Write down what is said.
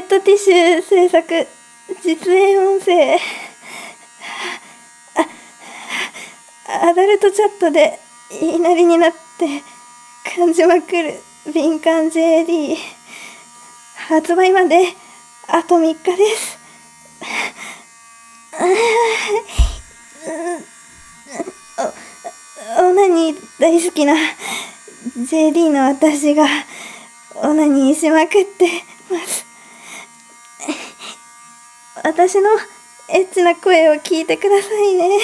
トティッシュ制作、実演音声。アダルトチャットで言いなりになって感じまくる敏感 JD。発売まであと3日です。オナニー大好きな JD の私がオナニーしまくってます。私のエッチな声を聞いてくださいね。